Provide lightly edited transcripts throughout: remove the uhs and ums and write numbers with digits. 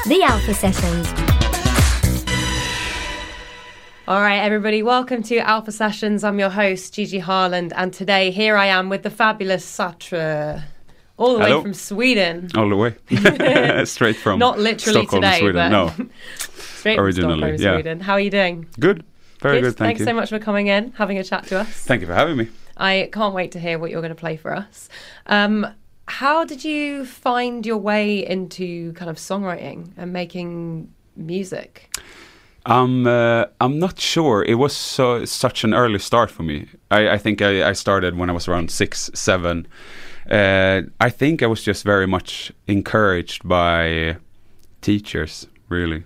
The Alpha Sessions. All right, everybody, welcome to Alpha Sessions. I'm your host, Gigi Harland, and today here I am with the fabulous Satra, all the way from Sweden. All the way, straight from Not literally Stockholm, today, Sweden. but No, straight originally, from Stockholm, Sweden. How are you doing? Good, very good. Thank Thanks you. so much for coming in, having a chat to us. Thank you for having me. I can't wait to hear what you're going to play for us. How did you find your way into kind of songwriting and making music? I'm not sure. It was such an early start for me. I think I started when I was around 6, 7. I think I was just very much encouraged by teachers, really.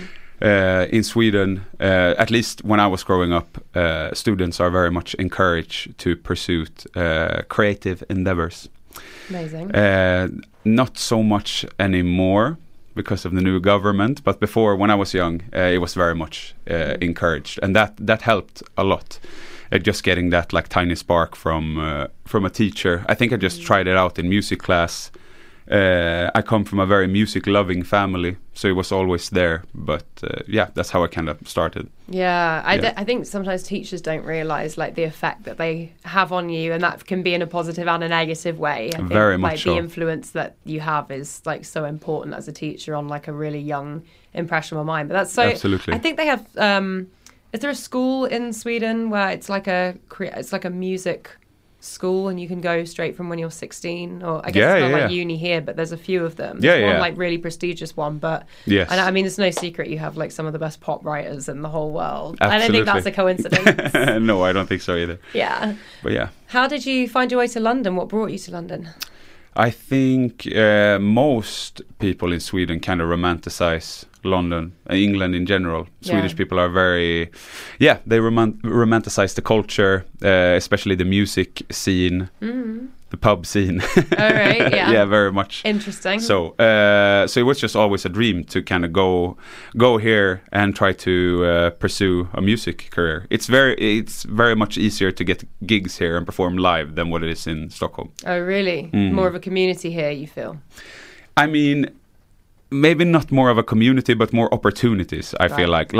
In Sweden, at least when I was growing up, students are very much encouraged to pursue creative endeavors. Amazing. Not so much anymore because of the new government, but before, when I was young, it was very much encouraged, and that helped a lot. Just getting that like tiny spark from a teacher. I think I just tried it out in music class. I come from a very music-loving family, so it was always there. But yeah, that's how I kind of started. Yeah, I think sometimes teachers don't realise like the effect that they have on you, and that can be in a positive and a negative way. I think, very much like, so. The influence that you have is like so important as a teacher on like a really young, impressionable mind. But that's so. Absolutely. I think they have. Is there a school in Sweden where it's like a music school and you can go straight from when you're 16, or I guess it's not like uni here, but there's a few of them. There's one like really prestigious one, but yes. And I mean, it's no secret you have like some of the best pop writers in the whole world. Absolutely. I don't think that's a coincidence. No, I don't think so either. Yeah. But yeah. How did you find your way to London? What brought you to London? I think most people in Sweden kind of romanticize London, England in general. Swedish people are very, they romanticize the culture, especially the music scene, the pub scene. All right, yeah. Yeah, very much. Interesting. So it was just always a dream to kind of go here and try to pursue a music career. It's very much easier to get gigs here and perform live than what it is in Stockholm. Oh, really? More of a community here, you feel? I mean, maybe not more of a community, but more opportunities. I feel like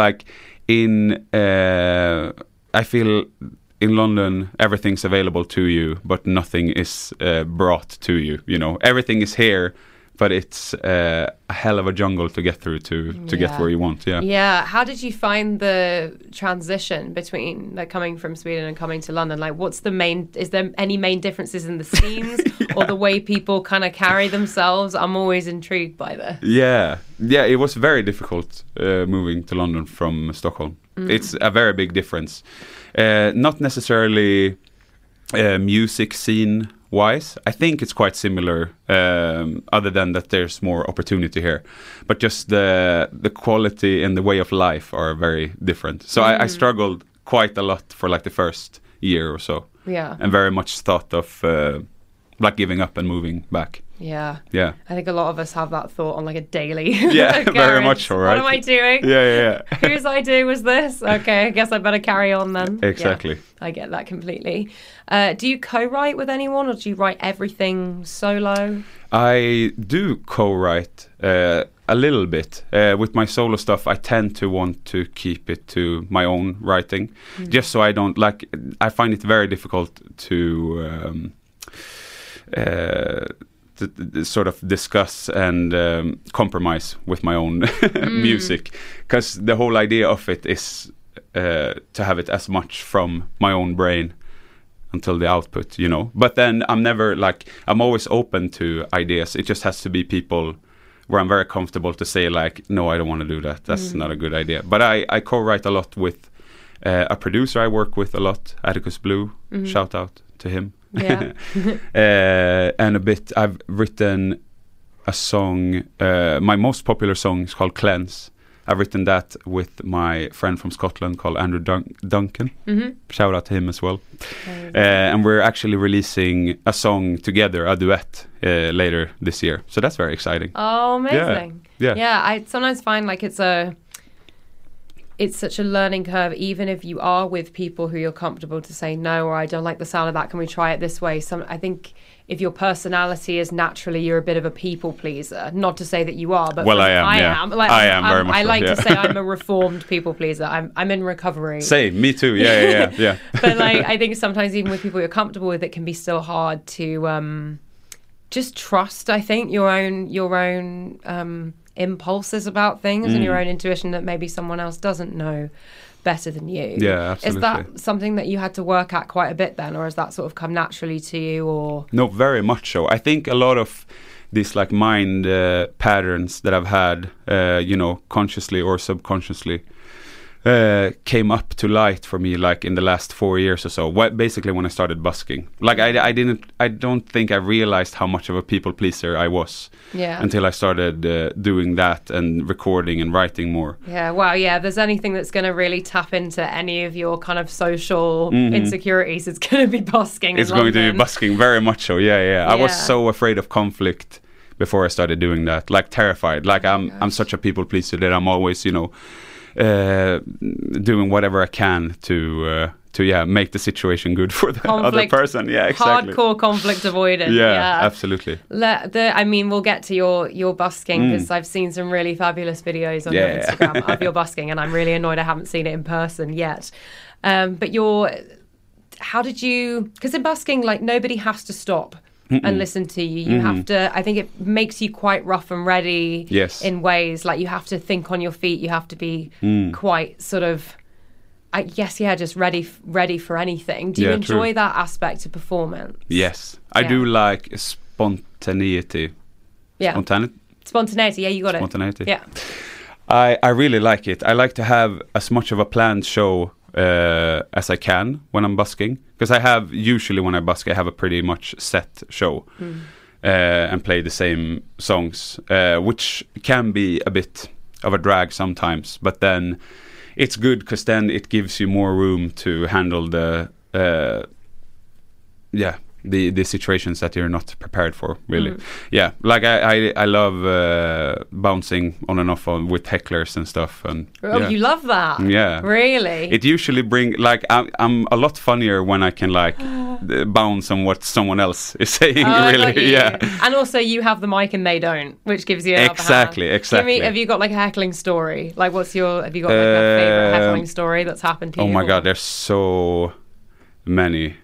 I feel in London everything's available to you, but nothing is brought to you. You know, everything is here, but it's a hell of a jungle to get through to get where you want. Yeah. Yeah. How did you find the transition between like coming from Sweden and coming to London? Like, is there any main differences in the scenes or the way people kind of carry themselves? I'm always intrigued by this. Yeah. It was very difficult moving to London from Stockholm. It's a very big difference. Not necessarily music scene wise. I think it's quite similar, other than that there's more opportunity here. But just the quality and the way of life are very different. So I struggled quite a lot for like the first year or so. Yeah. And very much thought of like giving up and moving back. Yeah. Yeah. I think a lot of us have that thought on like a daily. Yeah, very much so, right? What am I doing? Yeah. Whose idea was this? Okay, I guess I better carry on then. Exactly. Yeah, I get that completely. Do you co-write with anyone, or do you write everything solo? I do co-write a little bit. With my solo stuff, I tend to want to keep it to my own writing, just so I don't I find it very difficult to sort of discuss and compromise with my own music, because the whole idea of it is to have it as much from my own brain until the output, you know. But then I'm always open to ideas. It just has to be people where I'm very comfortable to say like, no, I don't want to do that. That's not a good idea. But I co-write a lot with a producer I work with a lot, Atticus Blue. Shout out to him. Yeah. And a bit, I've written a song, my most popular song is called Cleanse. I've written that with my friend from Scotland called Andrew Duncan. Shout out to him as well. And we're actually releasing a song together, a duet, later this year. So that's very exciting. Oh, amazing. Yeah. I sometimes find like it's such a learning curve, even if you are with people who you're comfortable to say no, or I don't like the sound of that, can we try it this way? I think if your personality is naturally you're a bit of a people pleaser. Not to say that you are, but I am. Like, I am very much. I like to say I'm a reformed people pleaser. I'm in recovery. Same, me too. Yeah. But like, I think sometimes even with people you're comfortable with, it can be still hard to just trust. I think your own impulses about things and your own intuition that maybe someone else doesn't know better than you. Yeah, absolutely. Is that something that you had to work at quite a bit then, or has that sort of come naturally to you? Or no, very much so. I think a lot of these like mind patterns that I've had, consciously or subconsciously, came up to light for me like in the last 4 years or so. Basically when I started busking. Like I don't think I realized how much of a people pleaser I was until I started doing that and recording and writing more. Yeah, wow, yeah. If there's anything that's going to really tap into any of your kind of social insecurities, it's going to be busking. It's going to be busking, very much so. Yeah. I was so afraid of conflict before I started doing that. Like terrified. Like I'm such a people pleaser that I'm always, doing whatever I can to make the situation good for the other person. Yeah, exactly. Hardcore conflict avoidance. Yeah, absolutely. We'll get to your busking because I've seen some really fabulous videos on your Instagram of your busking, and I'm really annoyed I haven't seen it in person yet. But how did you? Because in busking, like nobody has to stop and listen to you. You have to, I think it makes you quite rough and ready in ways. Like you have to think on your feet. You have to be quite sort of, just ready for anything. Do you enjoy that aspect of performance? Yes. I do like spontaneity. Yeah. Spontaneity, yeah, you got Spontaneity. it. Yeah. I really like it. I like to have as much of a planned show as I can when I'm busking, because usually when I busk I have a pretty much set show and play the same songs, which can be a bit of a drag sometimes, but then it's good because then it gives you more room to handle the situations that you're not prepared for, really. Like I love bouncing on and off with hecklers and stuff, and you love that? Yeah, really. It usually I'm a lot funnier when I can like bounce on what someone else is saying. Really, and also you have the mic and they don't, which gives you exactly. Have you got like a heckling story? Like have you got like a favorite heckling story that's happened to you? Oh my god, there's so many.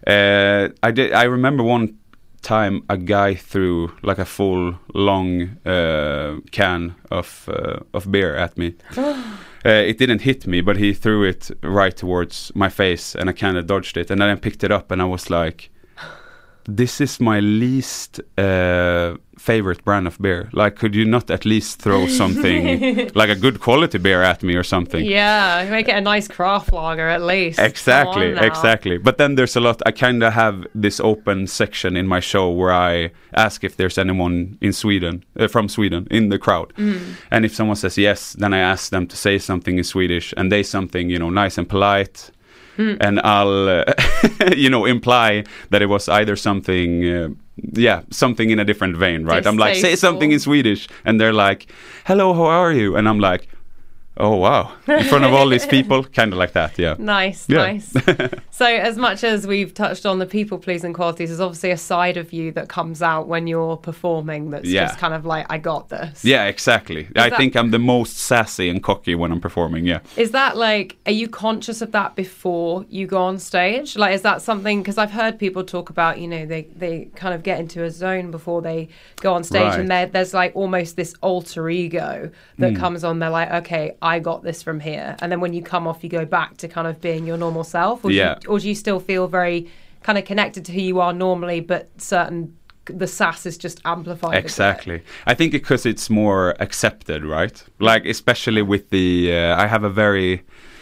I remember one time a guy threw like a full long can of beer at me. It didn't hit me, but he threw it right towards my face, and I kind of dodged it, and then I picked it up, and I was like, this is my least favorite brand of beer. Like, could you not at least throw something like a good quality beer at me or something? Yeah, make it a nice craft lager at least. Exactly. But then there's a lot. I kind of have this open section in my show where I ask if there's anyone in Sweden, from Sweden, in the crowd. And if someone says yes, then I ask them to say something in Swedish, and they something, nice and polite. And I'll, imply that it was either something, something in a different vein, right? I'm like, say something in Swedish. And they're like, hello, how are you? And I'm like, oh, wow. In front of all these people, kind of like that, yeah. Nice. So as much as we've touched on the people-pleasing qualities, there's obviously a side of you that comes out when you're performing that's just kind of like, I got this. Yeah, exactly. I think I'm the most sassy and cocky when I'm performing, yeah. Is that like, are you conscious of that before you go on stage? Like, is that something, because I've heard people talk about, they kind of get into a zone before they go on stage, and there's like almost this alter ego that comes on. They're like, okay, I got this from here, and then when you come off you go back to kind of being your normal self, or do you still feel very kind of connected to who you are normally, but the sass is just amplified? Exactly. I think because it's more accepted, right? Like especially with the I have a very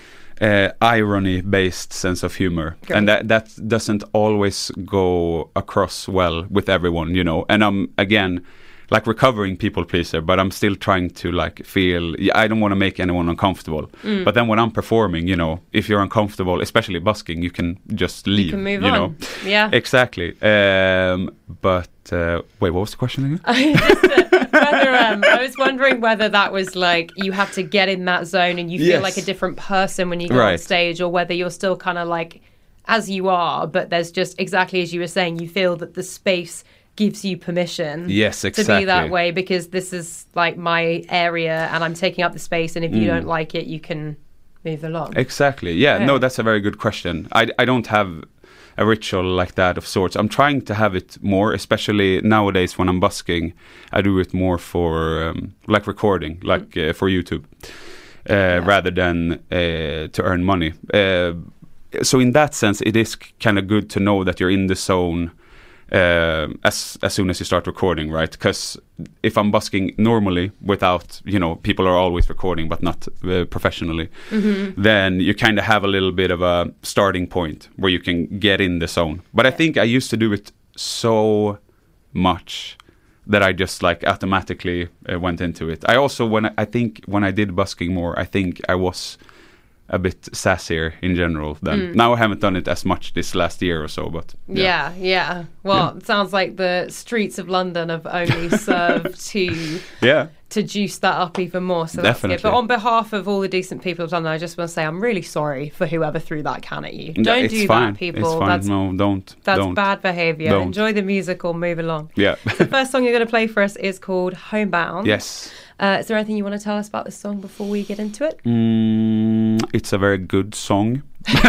irony based sense of humor. Great. And that doesn't always go across well with everyone, and I'm again like recovering people pleaser, but I'm still trying to like feel, I don't want to make anyone uncomfortable. But then when I'm performing, if you're uncomfortable, especially busking, you can just leave. You can move on. Yeah. Exactly. But wait, what was the question again? I was wondering whether that was like you have to get in that zone and you feel like a different person when you go on stage, or whether you're still kind of like as you are, but there's just, exactly as you were saying, you feel that the space gives you permission to be that way, because this is like my area and I'm taking up the space, and if you don't like it, you can move along. Exactly. Yeah, no, that's a very good question. I don't have a ritual like that of sorts. I'm trying to have it more, especially nowadays when I'm busking. I do it more for like recording, like for YouTube, rather than to earn money. So in that sense, it is kind of good to know that you're in the zone as soon as you start recording, right? Because if I'm busking normally without, people are always recording but not professionally, then you kind of have a little bit of a starting point where you can get in the zone. But I think I used to do it so much that I just like automatically went into it. I also, when I did busking more, I think I was a bit sassier in general then. Now I haven't done it as much this last year or so, but yeah. Well, it sounds like the streets of London have only served to juice that up even more. So that's good. But on behalf of all the decent people of London, I just want to say I'm really sorry for whoever threw that can at you. Don't do that, people. It's fine. No, don't. That's bad behaviour. Enjoy the music or move along. Yeah. The first song you're going to play for us is called Homebound. Yes. Is there anything you want to tell us about this song before we get into it? It's a very good song.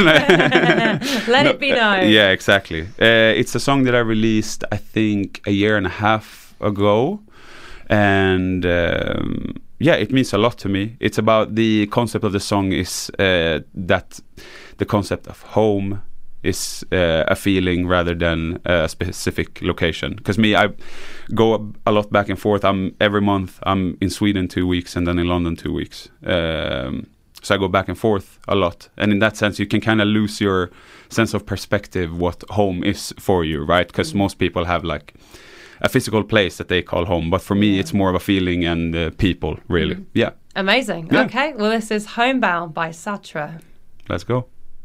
Let it be known. Yeah, exactly. It's a song that I released, I think, a year and a half ago. And it means a lot to me. It's about the concept of the song is that the concept of home is a feeling rather than a specific location. Because I go a lot back and forth. Every month I'm in Sweden 2 weeks and then in London 2 weeks. So I go back and forth a lot. And in that sense, you can kind of lose your sense of perspective, what home is for you, right? Because most people have like a physical place that they call home. But for me, it's more of a feeling and people, really. Yeah. Amazing. Yeah. Okay. Well, this is Homebound by Satra. Let's go.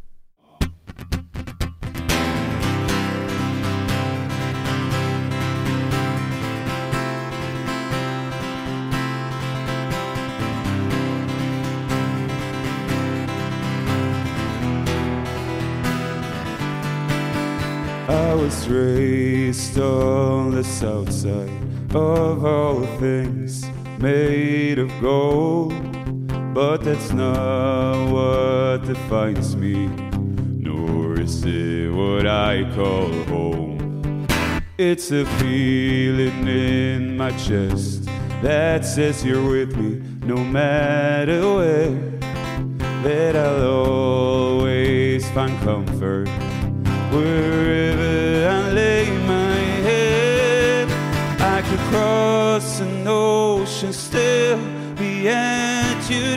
I was raised on the south side of all things made of gold, but that's not what defines me, nor is it what I call home. It's a feeling in my chest that says you're with me no matter where, that I'll always find comfort wherever I lay my head. I could cross an ocean, still be at your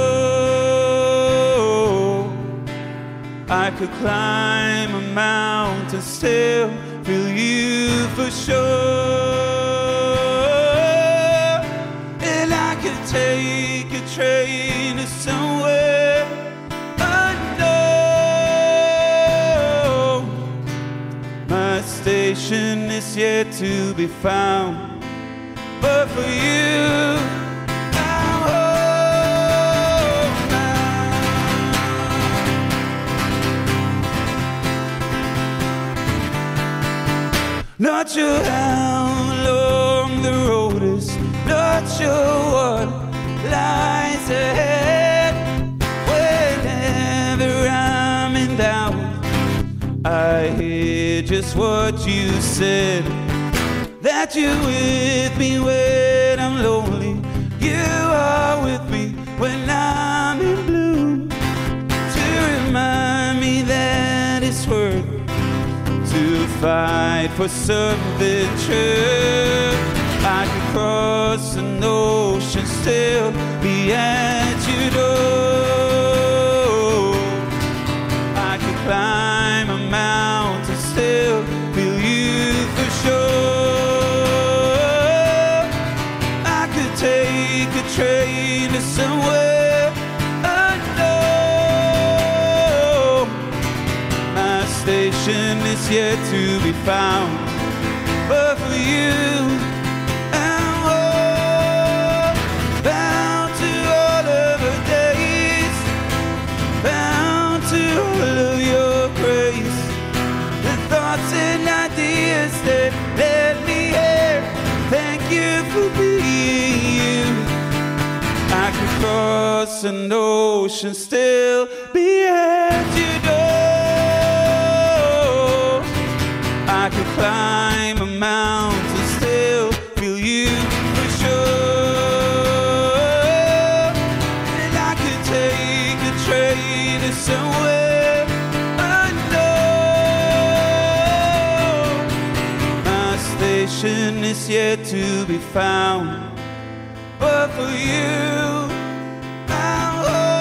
door. I could climb a mountain, still feel you for sure. And I could take a train to somewhere station is yet to be found, but for you, I'm home now. Not sure how long the road is, not sure what lies ahead. Whenever I'm in doubt, I hear just what you said, that you're with me when I'm lonely, you are with me when I'm in blue, to remind me that it's worth to fight for something true. I could cross an ocean, still be at your door. I could climb a mountain, still feel you for sure. I could take a train to somewhere unknown. My station is yet to be found, but for you, I'm home, bound to all of the days, bound to all of your grace. stars and oceans still be at your door. I could climb a mountain, still feel you for sure. And I could take a train to somewhere unknown. My station is yet to be found. But for you, I'm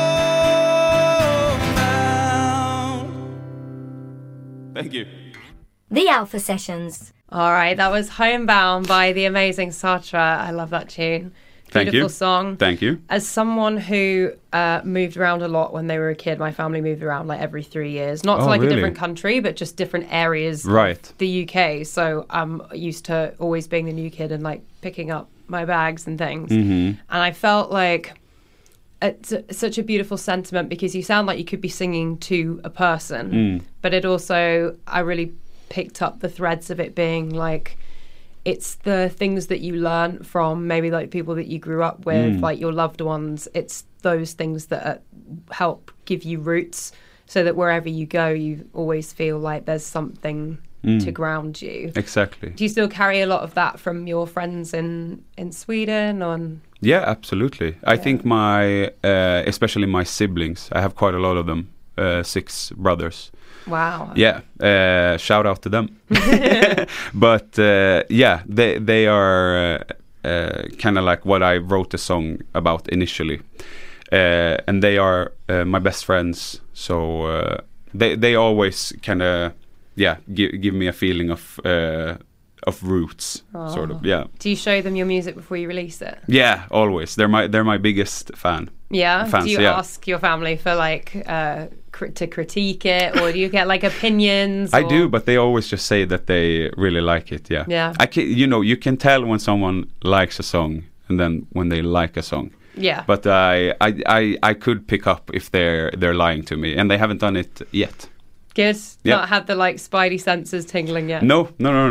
homebound. Thank you. The Alpha Sessions. All right, that was Homebound by the amazing Sartre. I love that tune. Beautiful song. Thank you. As someone who moved around a lot when they were a kid, my family moved around like every 3 years. Not to like a different country, but just different areas of the UK. So I'm used to always being the new kid and like picking up my bags and things. And I felt like it's such a beautiful sentiment because you sound like you could be singing to a person, but it also, I really picked up the threads of it being like, it's the things that you learn from maybe like people that you grew up with, like your loved ones. It's those things that help give you roots so that wherever you go, you always feel like there's something to ground you. Exactly. Do you still carry a lot of that from your friends in Sweden? Yeah, absolutely. I think my, especially my siblings, I have quite a lot of them, 6 brothers. Wow. Yeah, shout out to them. But yeah, they are kind of like what I wrote the song about initially. And they are my best friends. So they always kind of, give me a feeling of roots, sort of. Yeah. Do you show them your music before you release it? Yeah, always. They're my biggest fan. Yeah. Fans, do you ask your family for like to critique it, or do you get like opinions? I do, but they always just say that they really like it. Yeah. Yeah. You can tell when someone likes a song, and then when they like a song. Yeah. But I could pick up if they're lying to me, and they haven't done it yet. Good. Not had the like spidey senses tingling yet. No.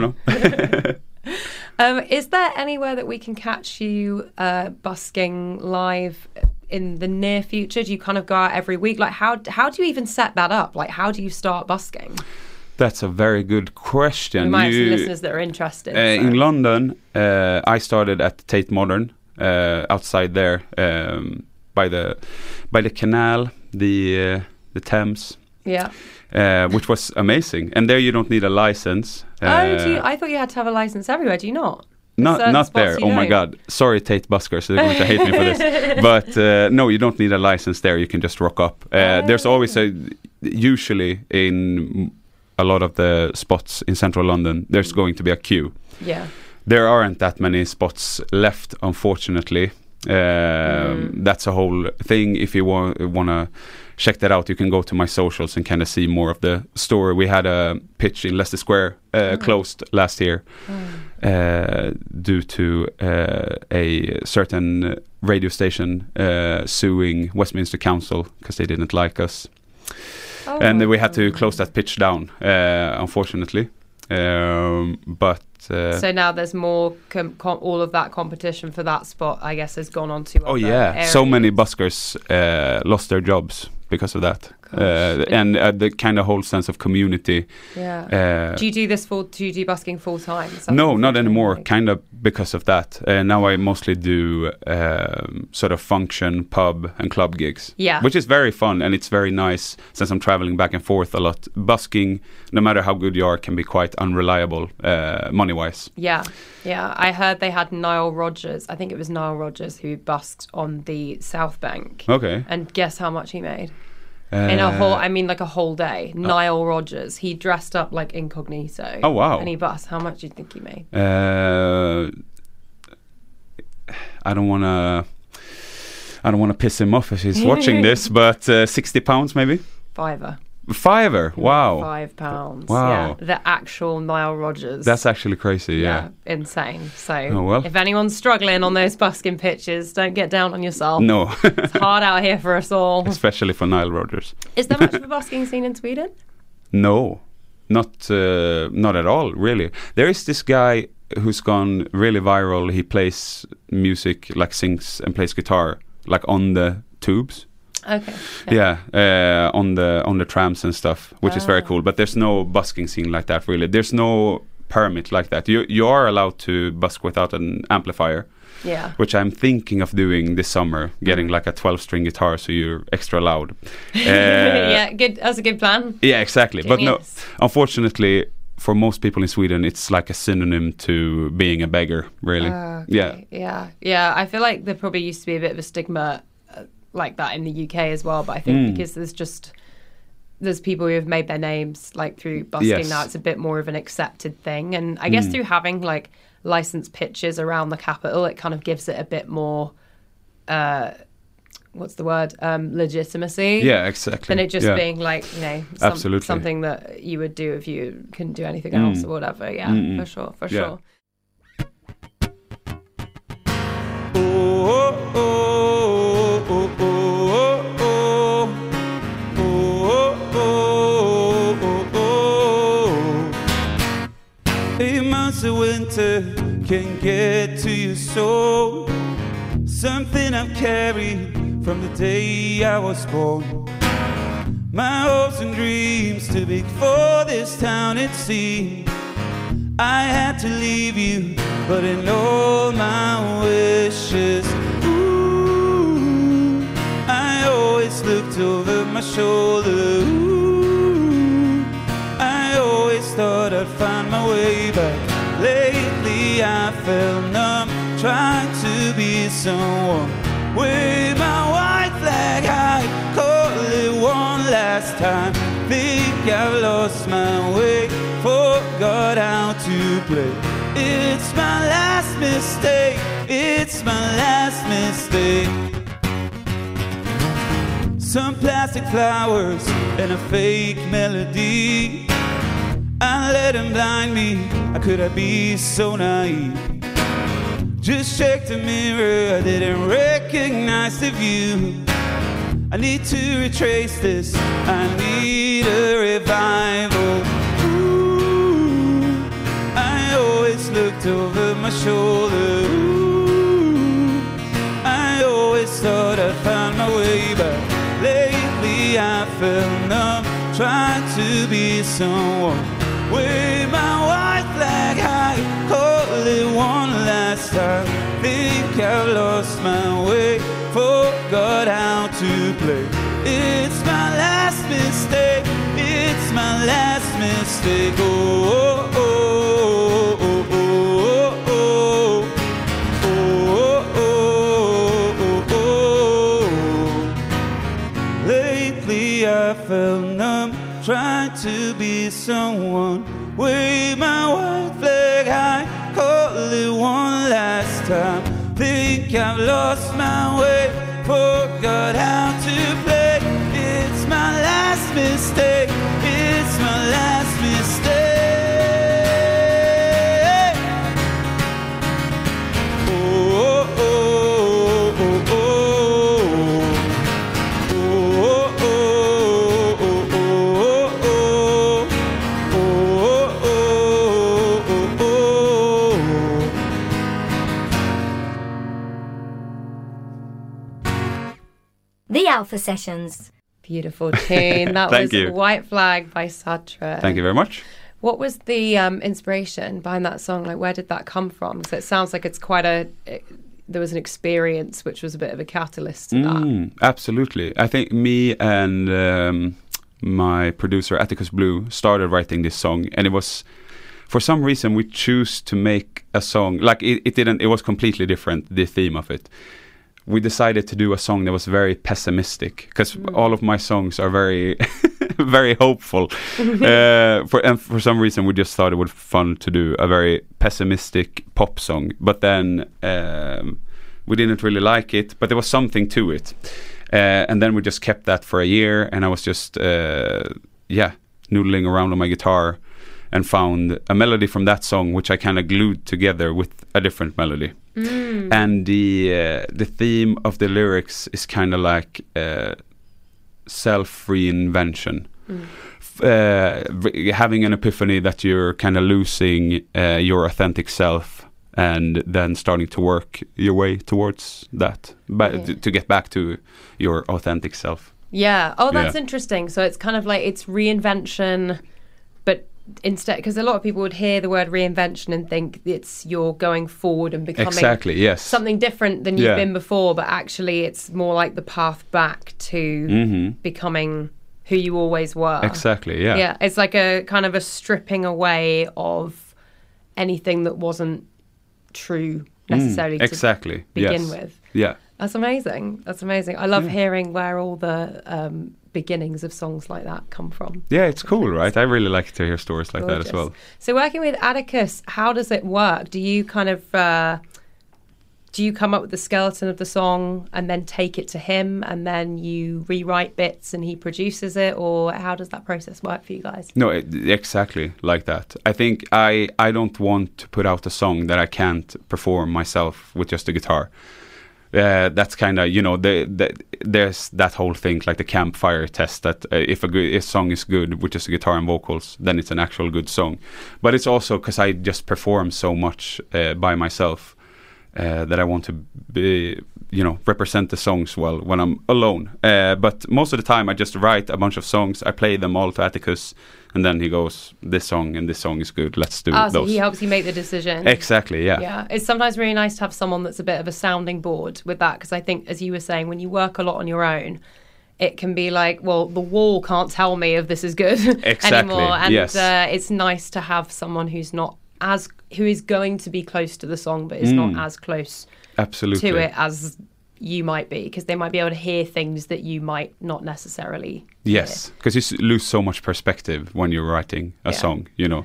Is there anywhere that we can catch you busking live in the near future? Do you kind of go out every week? Like how do you even set that up? Like how do you start busking? That's a very good question. We might have some listeners that are interested. In London, I started at Tate Modern, outside there, by the canal, the Thames. Yeah. Which was amazing. And there you don't need a license. I thought you had to have a license everywhere. Do you not? Not there. Oh my God. Sorry, Tate buskers. They're going to hate me for this. But no, you don't need a license there. You can just rock up. There's always usually in a lot of the spots in central London, there's going to be a queue. Yeah. There aren't that many spots left, unfortunately. That's a whole thing. If you want to check that out, you can go to my socials and kind of see more of the story. We had a pitch in Leicester Square closed last year due to a certain radio station suing Westminster Council because they didn't like us. And we had to close that pitch down, unfortunately. But so now there's more all of that competition for that spot, I guess, has gone on to other areas. So many buskers lost their jobs because of that. And the kind of whole sense of community. Yeah. Do you do busking full time? No, not anymore. Kind of because of that. Now I mostly do sort of function, pub and club gigs. Yeah. Which is very fun, and it's very nice since I'm traveling back and forth a lot. Busking, no matter how good you are, can be quite unreliable money-wise. Yeah. Yeah. I heard they had Nile Rodgers. I think it was Nile Rodgers who busked on the South Bank. Okay. And guess how much he made? In a whole day. Nile Rodgers. He dressed up like incognito. Oh, wow. And he busked. How much do you think he made? I don't want to piss him off if he's watching this, but £60 maybe? $5? Wow. £5. Wow. Yeah. The actual Nile Rodgers. That's actually crazy, yeah. Insane. So if anyone's struggling on those busking pitches, don't get down on yourself. No. It's hard out here for us all. Especially for Nile Rodgers. Is there much of a busking scene in Sweden? No. Not at all, really. There is this guy who's gone really viral. He plays music, like sings and plays guitar, like on the tubes. Okay. On the trams and stuff, which is very cool. But there's no busking scene like that, really. There's no permit like that. You are allowed to busk without an amplifier. Yeah. Which I'm thinking of doing this summer, getting like a 12-string guitar so you're extra loud. Yeah, good. That's a good plan. Yeah, exactly. Genius. But no, unfortunately, for most people in Sweden, it's like a synonym to being a beggar, really. Okay. Yeah. I feel like there probably used to be a bit of a stigma like that in the UK as well, but I think because there's people who have made their names like through busking now, it's a bit more of an accepted thing. And I guess through having like licensed pitches around the capital, it kind of gives it a bit more legitimacy. Yeah, exactly. Than it just being like, you know, absolutely something that you would do if you couldn't do anything else or whatever. Yeah, for sure. The winter can get to your soul, something I've carried from the day I was born. My hopes and dreams too big for this town, it seemed. I had to leave you, but in all my wishes, ooh, I always looked over my shoulder. Ooh, I always thought I'd find my way back. Lately I felt numb, trying to be someone. Wave my white flag high, call it one last time. Think I've lost my way, forgot how to play. It's my last mistake, it's my last mistake. Some plastic flowers and a fake melody, I let them blind me, how could I be so naive? Just checked the mirror, I didn't recognize the view. I need to retrace this, I need a revival. Ooh, I always looked over my shoulder. Ooh, I always thought I'd find my way back. Lately I felt numb, trying to be someone. Wave my white flag high, call it one last time. Think I've lost my way, forgot how to play. It's my last mistake, it's my last mistake. Oh, oh, oh, oh, oh, oh, oh, oh, oh. Lately I felt numb, trying to be someone. Wave my white flag high, call it one last time. Think I've lost my way, forgot how to play. It's my last mistake, it's my last mistake. Oh, oh, oh, oh, oh, oh, oh, oh, oh, oh, oh. The Alpha Sessions. Beautiful tune. That was you. White Flag by Sartre. Thank you very much. What was the inspiration behind that song? Like, where did that come from? Because it sounds like it's quite there was an experience which was a bit of a catalyst to that. Absolutely. I think me and my producer Atticus Blue started writing this song, and it was, for some reason, we choose to make a song like it was completely different, the theme of it. We decided to do a song that was very pessimistic, because all of my songs are very very hopeful. For some reason we just thought it would be fun to do a very pessimistic pop song, but then we didn't really like it, but there was something to it, and then we just kept that for a year, and I was just noodling around on my guitar and found a melody from that song which I kind of glued together with a different melody. And the theme of the lyrics is kind of like self-reinvention. Having an epiphany that you're kind of losing your authentic self and then starting to work your way towards that, to get back to your authentic self. Yeah. Oh, that's interesting. So it's kind of like it's reinvention, but instead, because a lot of people would hear the word reinvention and think it's you're going forward and becoming something different than you've been before, but actually it's more like the path back to becoming who you always were. Exactly, yeah. Yeah, it's like a kind of a stripping away of anything that wasn't true necessarily to begin with. Yeah. That's amazing. That's amazing. I love hearing where all the beginnings of songs like that come from. Yeah, it's cool, right? I really like to hear stories like that as well. So working with Atticus, how does it work? Do you kind of do you come up with the skeleton of the song and then take it to him and then you rewrite bits and he produces it, or how does that process work for you guys? No, exactly like that. I think I don't want to put out a song that I can't perform myself with just a guitar. That's kind of, you know, there's that whole thing, like the campfire test, that if a song is good with just a guitar and vocals, then it's an actual good song. But it's also because I just perform so much by myself that I want to be, you know, represent the songs well when I'm alone. But most of the time I just write a bunch of songs, I play them all to Atticus, and then he goes, this song and this song is good, let's do those. So he helps you make the decision. Exactly, yeah. Yeah, it's sometimes really nice to have someone that's a bit of a sounding board with that, because I think, as you were saying, when you work a lot on your own, it can be like, well, the wall can't tell me if this is good anymore. And it's nice to have someone who is going to be close to the song, but is not as close to it as you might be, because they might be able to hear things that you might not necessarily hear. Because you lose so much perspective when you're writing a song, you know.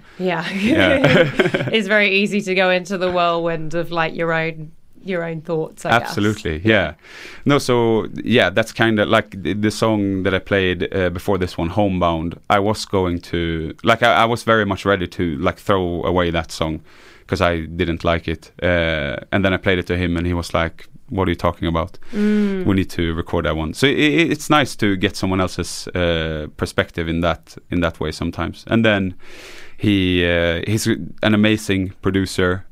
It's very easy to go into the whirlwind of like your own thoughts, I guess. No, so that's kind of like the song that I played before this one, Homebound. I was going to, like, I was very much ready to like throw away that song because I didn't like it, and then I played it to him and he was like, what are you talking about? We need to record that one. So it's nice to get someone else's perspective in that way sometimes. And then he's an amazing producer.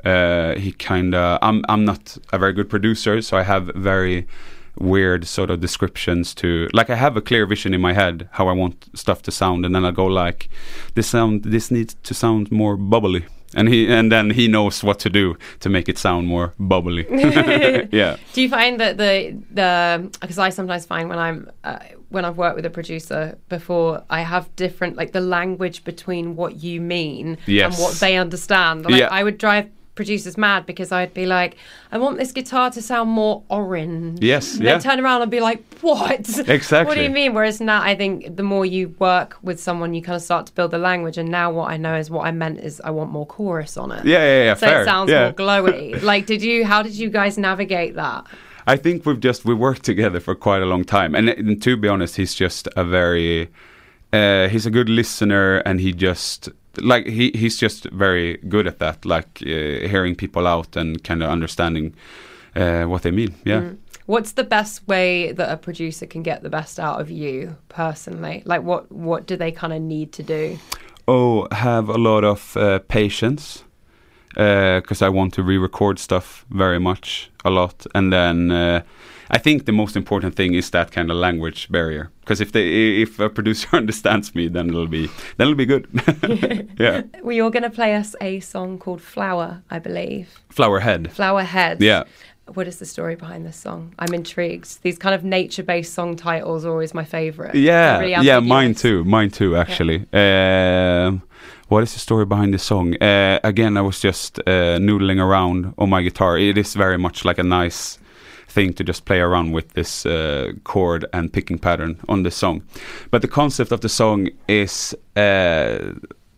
I'm not a very good producer, so I have very weird sort of descriptions to, like, I have a clear vision in my head how I want stuff to sound, and then I go like, this needs to sound more bubbly. And then he knows what to do to make it sound more bubbly. Yeah. Do you find that the because I sometimes find when I've worked with a producer before, I have different, like, the language between what you mean and what they understand. Like, I would drive producers mad because I'd be like, I want this guitar to sound more orange. Yes. And they'd turn around and be like, what? Exactly. What do you mean? Whereas now I think the more you work with someone, you kind of start to build the language. And now what I know is what I meant is I want more chorus on it. Yeah. So it sounds more glowy. Like, how did you guys navigate that? I think we worked together for quite a long time. And to be honest, he's just a very, he's a good listener, and he just, like, he's just very good at that, like hearing people out and kind of understanding what they mean. What's the best way that a producer can get the best out of you personally? Like, what do they kind of need to do? Have a lot of patience, because I want to re-record stuff very much, a lot. And then I think the most important thing is that kind of language barrier, because if a producer understands me, then it'll be good. Yeah. Well, you're going to play us a song called Flower, I believe. Flowerhead. Yeah. What is the story behind this song? I'm intrigued. These kind of nature-based song titles are always my favorite. Yeah, really mine too, actually. Yeah. What is the story behind this song? Again, I was just noodling around on my guitar. It is very much like a nice thing to just play around with this chord and picking pattern on this song. But the concept of the song is that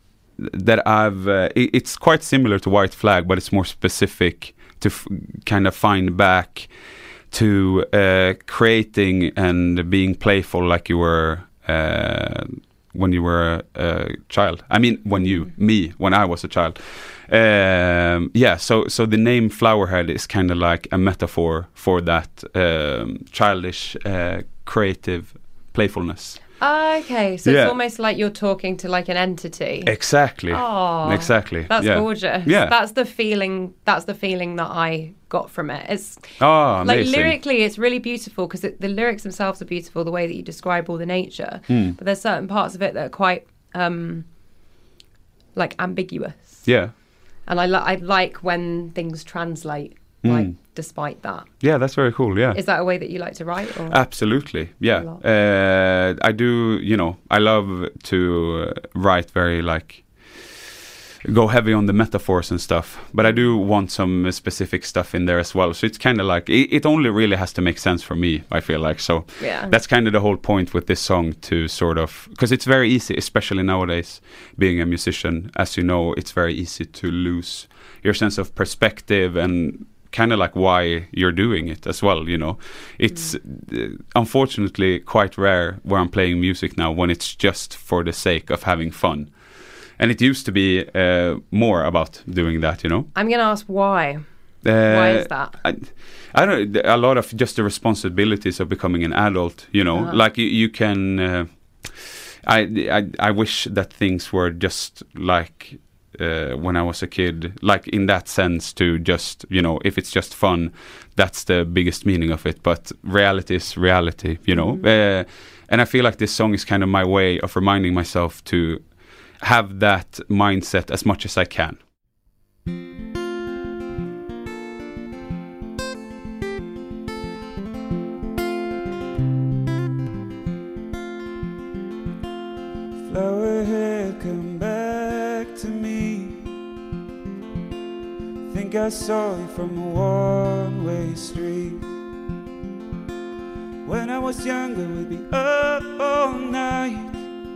it's quite similar to White Flag, but it's more specific to kind of find back to creating and being playful like you were when you were a child. I mean, when I was a child. So the name Flowerhead is kind of like a metaphor for that childish, creative playfulness. Okay, so it's almost like you're talking to like an entity. Exactly. Oh, exactly. That's gorgeous. Yeah. That's the feeling that I got from it. It's amazing. like lyrically, it's really beautiful because the lyrics themselves are beautiful. The way that you describe all the nature, but there's certain parts of it that are quite like ambiguous. Yeah. And I like when things translate. Like, despite that. Yeah, that's very cool, yeah. Is that a way that you like to write? Or? Absolutely, yeah. I do, I love to write very, like, go heavy on the metaphors and stuff. But I do want some specific stuff in there as well. So it's kind of like, it only really has to make sense for me, I feel like. So that's kind of the whole point with this song to sort of, because it's very easy, especially nowadays, being a musician. As you know, it's very easy to lose your sense of perspective and kind of like why you're doing it as well, It's unfortunately quite rare where I'm playing music now when it's just for the sake of having fun. And it used to be more about doing that, I'm going to ask why. Why is that? I don't. A lot of just the responsibilities of becoming an adult, like you can. I wish that things were just like when I was a kid, like in that sense, to just if it's just fun, that's the biggest meaning of it. But reality is reality, and I feel like this song is kind of my way of reminding myself to have that mindset as much as I can. Flowerhead, come back to me. Think I saw you from a one-way street. When I was younger, we'd be up all night.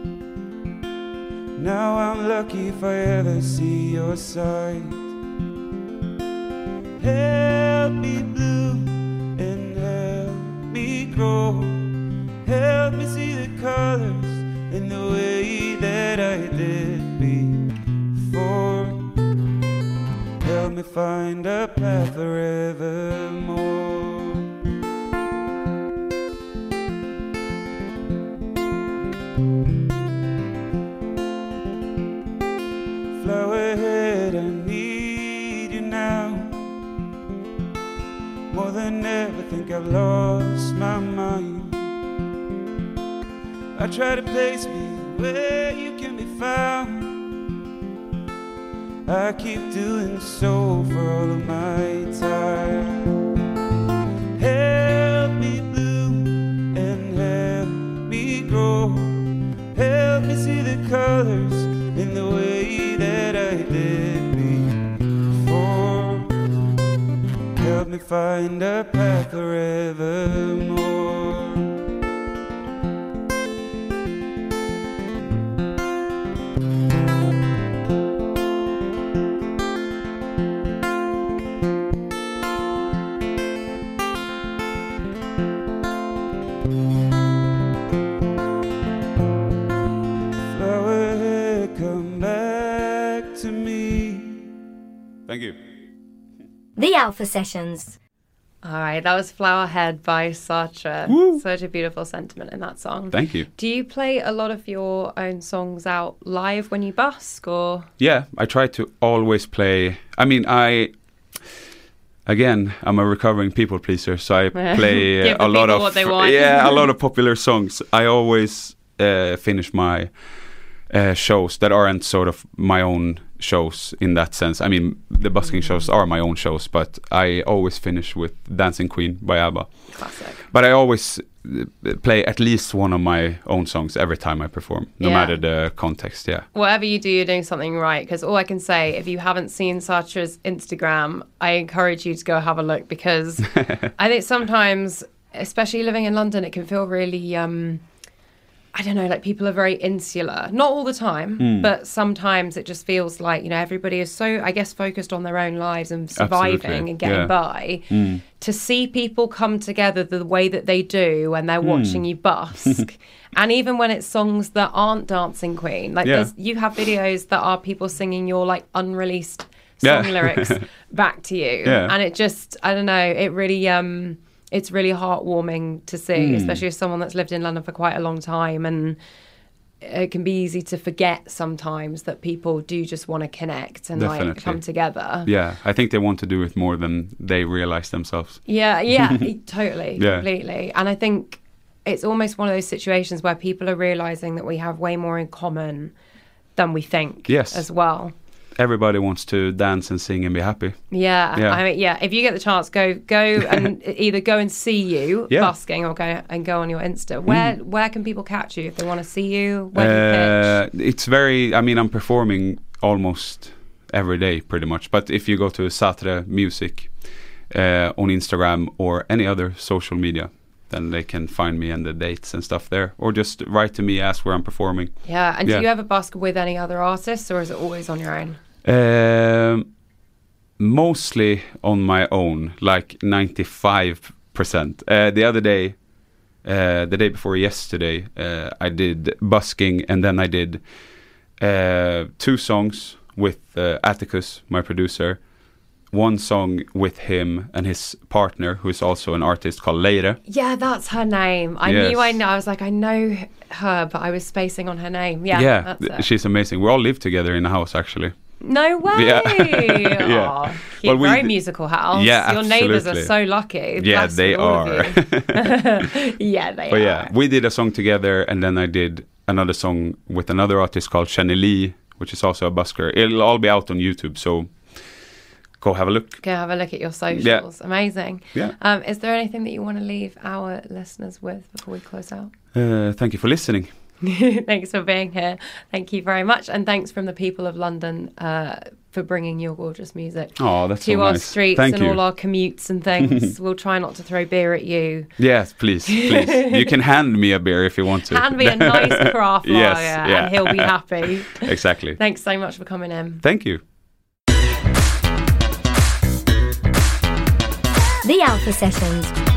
Now I'm lucky if I ever see your side. Help me bloom and help me grow. Help me see the colors in the way that I did before. Help me find a path forevermore. Flowerhead, I need you now. More than ever, think I've lost my mind. I try to place me where you can be found. I keep doing so for all of my time. Help me bloom and help me grow. Help me see the colors in the way that I did before. Help me find a path forevermore. Thank you. The Alpha Sessions. All right, that was Flowerhead by Sartre. Woo. Such a beautiful sentiment in that song. Thank you. Do you play a lot of your own songs out live when you busk, or? Yeah, I try to always play. I mean, Again, I'm a recovering people pleaser, so I play a lot of what they want. a lot of popular songs. I always finish my shows that aren't sort of my own shows in that sense. I mean, the busking shows are my own shows, but I always finish with Dancing Queen by ABBA. Classic. But I always play at least one of my own songs every time I perform, no matter the context, Whatever you do, you're doing something right, because all I can say, if you haven't seen Sartre's Instagram, I encourage you to go have a look, because I think sometimes, especially living in London, it can feel really... I don't know, like people are very insular. Not all the time, but sometimes it just feels like, everybody is so, I guess, focused on their own lives and surviving and getting by. To see people come together the way that they do when they're watching you busk. And even when it's songs that aren't Dancing Queen. Like you have videos that are people singing your like unreleased song lyrics back to you. And it just, I don't know, it really... it's really heartwarming to see, especially as someone that's lived in London for quite a long time, and it can be easy to forget sometimes that people do just want to connect and like come together. Yeah, I think they want to do it more than they realize themselves. Yeah, totally, completely. And I think it's almost one of those situations where people are realizing that we have way more in common than we think as well. Everybody wants to dance and sing and be happy. Yeah. I mean, if you get the chance, go and either go and see you busking or go on your Insta. Where can people catch you if they want to see you? Where do you pitch? It's very, I mean, I'm performing almost every day pretty much. But if you go to Satre Music on Instagram or any other social media, then they can find me and the dates and stuff there. Or just write to me, ask where I'm performing. Yeah, and do you ever busk with any other artists, or is it always on your own? Mostly on my own, like 95%. The other day, the day before yesterday, I did busking, and then I did 2 songs with Atticus, my producer. 1 song with him and his partner, who is also an artist called Leire. Yeah, that's her name. I was like, I know her, but I was spacing on her name. Yeah, that's she's amazing. We all live together in a house, actually. No way! Yeah. Very musical house. Yeah, your neighbours are so lucky. Yeah, they are. Yeah, they are. Yeah, we did a song together, and then I did another song with another artist called Chaneli, which is also a busker. It'll all be out on YouTube, so go have a look. Go have a look at your socials. Yeah. Amazing. Yeah. Is there anything that you want to leave our listeners with before we close out? Thank you for listening. Thanks for being here. Thank you very much. And thanks from the people of London for bringing your gorgeous music to our nice. Streets Thank and you. all our commutes and things. We'll try not to throw beer at you. Yes, please. You can hand me a beer if you want to. Hand me a nice craft lager and he'll be happy. Exactly. Thanks so much for coming in. Thank you. The Alpha Sessions.